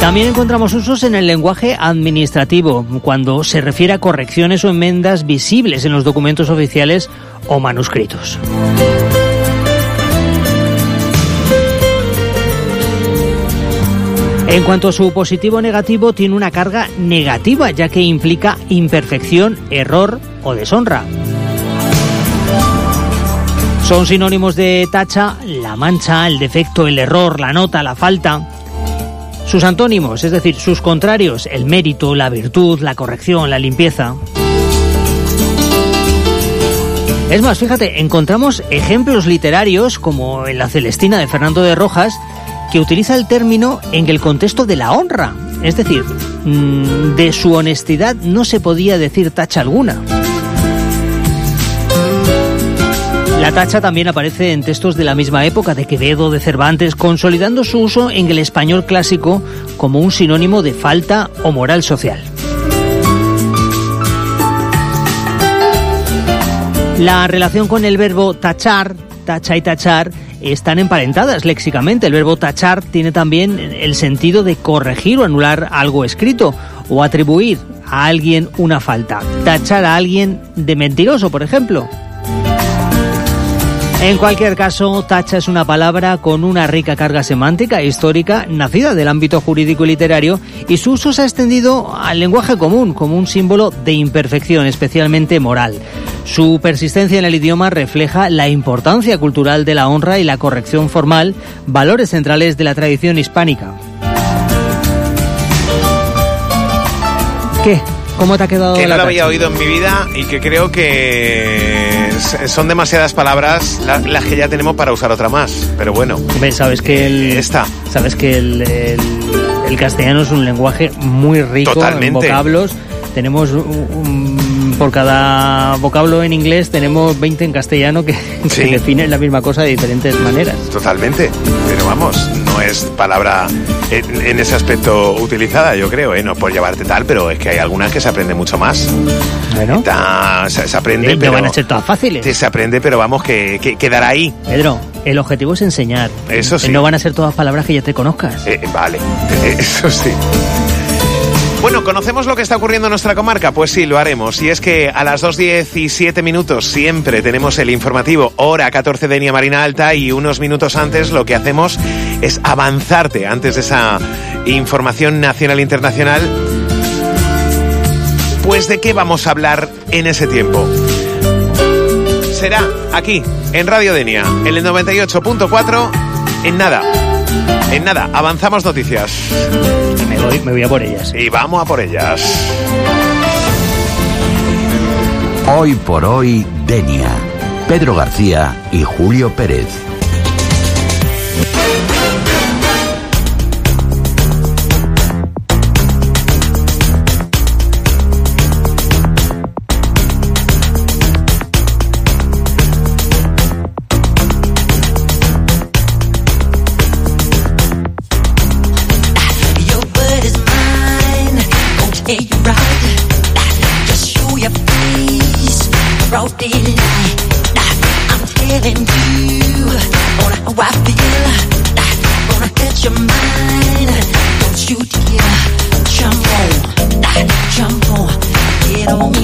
También encontramos usos en el lenguaje administrativo, cuando se refiere a correcciones o enmiendas visibles en los documentos oficiales o manuscritos. En cuanto a su positivo o negativo, tiene una carga negativa, ya que implica imperfección, error o deshonra. Son sinónimos de tacha la mancha, el defecto, el error, la nota, la falta. Sus antónimos, es decir, sus contrarios, el mérito, la virtud, la corrección, la limpieza. Es más, fíjate, encontramos ejemplos literarios, como en La Celestina de Fernando de Rojas, que utiliza el término en el contexto de la honra. Es decir, de su honestidad no se podía decir tacha alguna. La tacha también aparece en textos de la misma época, de Quevedo, de Cervantes, consolidando su uso en el español clásico como un sinónimo de falta o moral social. La relación con el verbo tachar, tacha y tachar, están emparentadas léxicamente. El verbo tachar tiene también el sentido de corregir o anular algo escrito, o atribuir a alguien una falta. Tachar a alguien de mentiroso, por ejemplo. En cualquier caso, tacha es una palabra con una rica carga semántica e histórica, nacida del ámbito jurídico y literario, y su uso se ha extendido al lenguaje común como un símbolo de imperfección, especialmente moral. Su persistencia en el idioma refleja la importancia cultural de la honra y la corrección formal, valores centrales de la tradición hispánica. ¿Qué? ¿Cómo te ha quedado? Que no la había oído en mi vida y que creo que son demasiadas palabras las que ya tenemos para usar otra más. Pero bueno. Sabes que el castellano es un lenguaje muy rico. Totalmente. En vocablos. Tenemos por cada vocablo en inglés tenemos 20 en castellano que definen la misma cosa de diferentes maneras. Totalmente. Pero vamos, no es palabra en ese aspecto utilizada, yo creo, no por llevarte tal, pero es que hay algunas que se aprende mucho más. Bueno. Se aprende, pero... No van a ser todas fáciles. Se aprende, pero vamos, que quedará ahí. Pedro, el objetivo es enseñar. Eso sí. No van a ser todas palabras que ya te conozcas. Vale, eso sí. Bueno, ¿conocemos lo que está ocurriendo en nuestra comarca? Pues sí, lo haremos. Y es que a las 2:17 siempre tenemos el informativo hora 14 de Denia Marina Alta, y unos minutos antes lo que hacemos es avanzarte antes de esa información nacional e internacional. Pues ¿de qué vamos a hablar en ese tiempo? Será aquí, en Radio Denia, en el 98.4, en nada, avanzamos noticias. Me voy a por ellas. Y vamos a por ellas. Hoy por hoy, Denia. Pedro García y Julio Pérez. Jump on, get on.